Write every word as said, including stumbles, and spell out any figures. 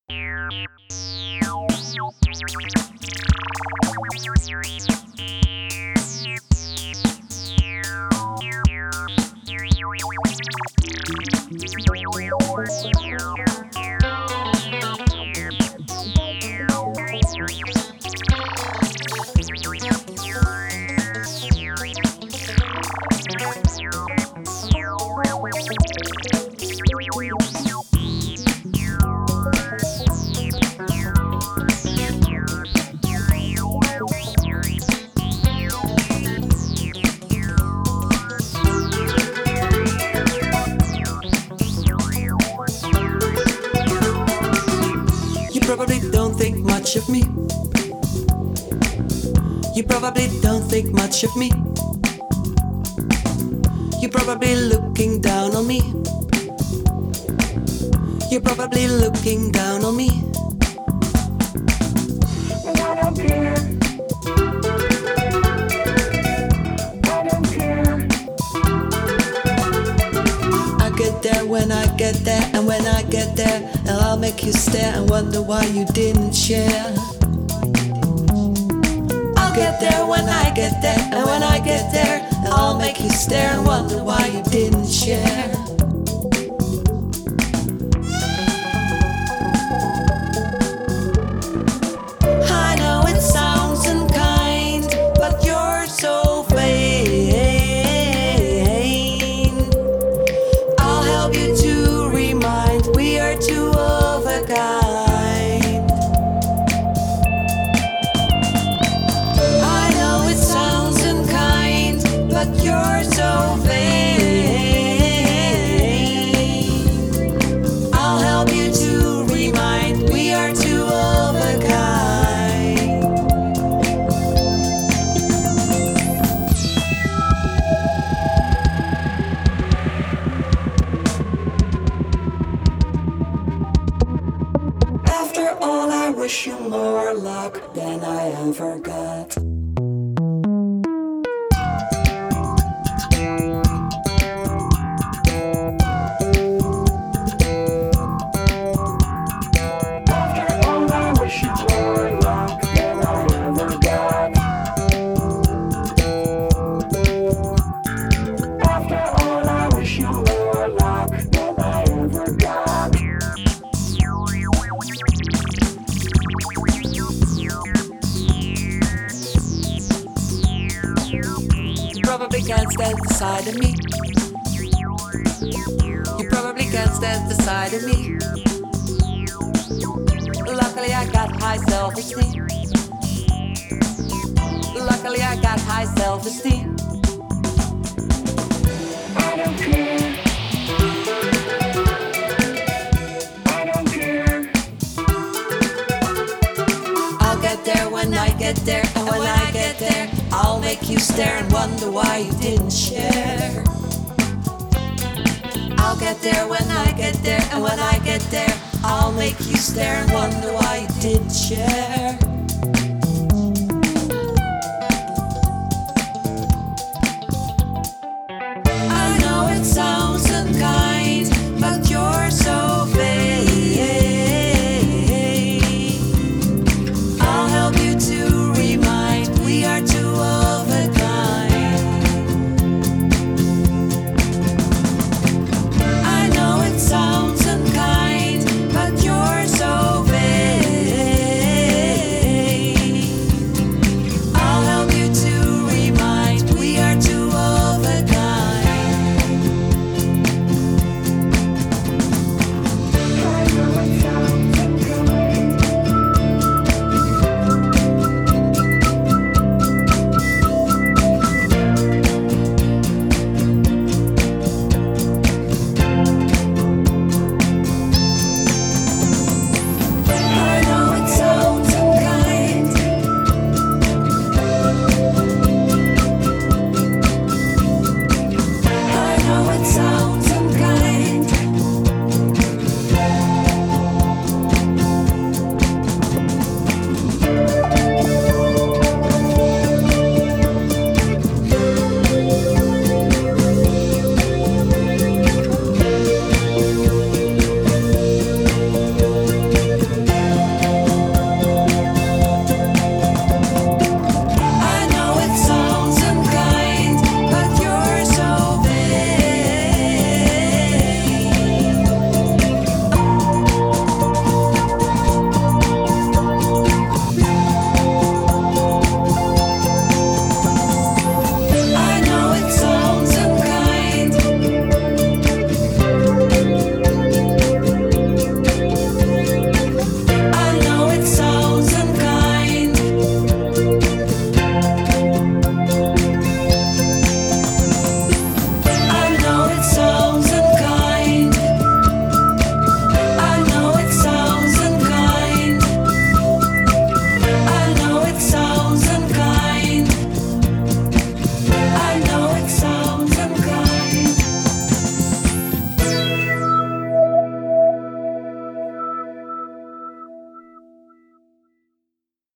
Probably don't think much of me. You probably don't think much of me. You're probably looking down on me. You're probably looking down on me. And I don't care. I don't care. I get there when I get there, and when I get there, and I'll make you stare and wonder why you didn't share. I'll get there when I get there, and when I get there, and I'll make you stare and wonder why you didn't share. I know it sounds unkind, but you're so vain. I'll help you to remind we are two of a kind. I know it sounds unkind, but you're so vain. I'll help you to remind we are two of a kind. After all, I wish you more luck than I ever got. After all, I wish you more luck than I ever got. After all, I wish you more luck than I ever got. You probably can't stand the sight of me. You probably can't stand the sight of me. Luckily I got high self-esteem. Luckily I got high self-esteem. I don't care. I don't care. I'll get there when I get there, and when I get there, I'll make you stare and wonder why you didn't share. I'll get there when I get there, and when I get there, I'll make you stare and wonder why you didn't share.